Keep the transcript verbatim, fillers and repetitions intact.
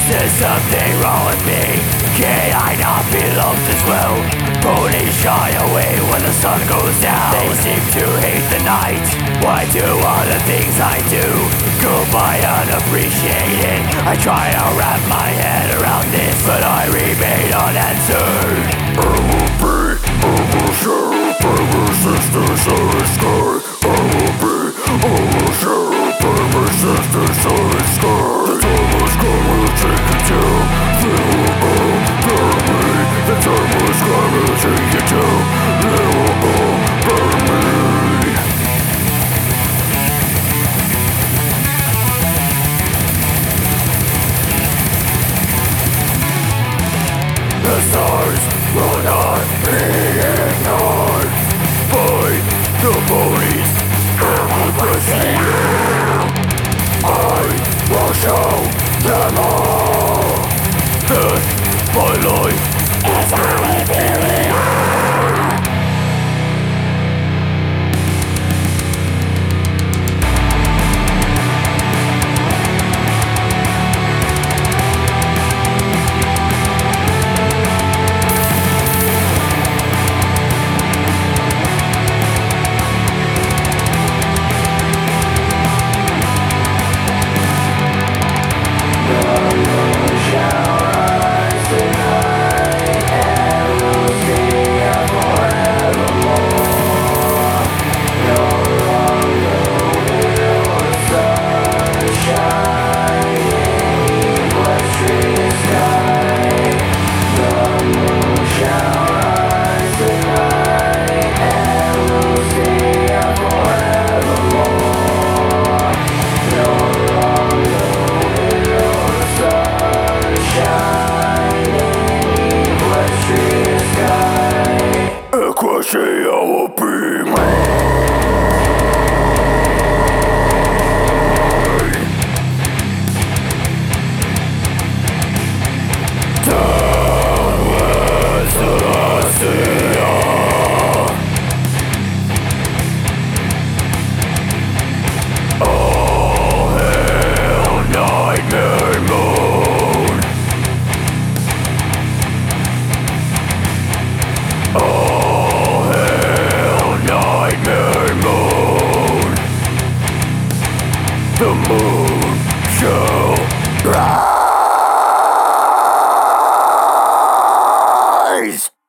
Is something wrong with me? Can I not be loved as well? Ponies shy away when the sun goes down. They seem to hate the night. Why do all the things I do go by unappreciated? I try to wrap my head around this, but I remain unanswered. I will be overshadowed by my sisters of the sky. I will be overshadowed by my sisters of the sky. The time has come to take it down. They will all burn me. The time has come to take it down. They will all burn me. The stars will not be ignored by the ponies and the procedure. I will show them all that my life is how it really are. Equity, I will be mine. Down with Celestia. All hail Nightmare Moon. All Nightmare Moon. The moon shall rise.